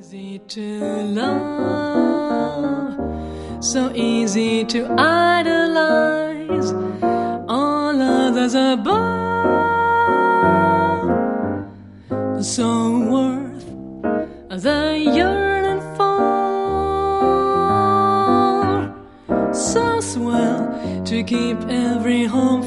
Easy to love, so easy to idolize all others above, so worth the yearning for, so swell to keep every home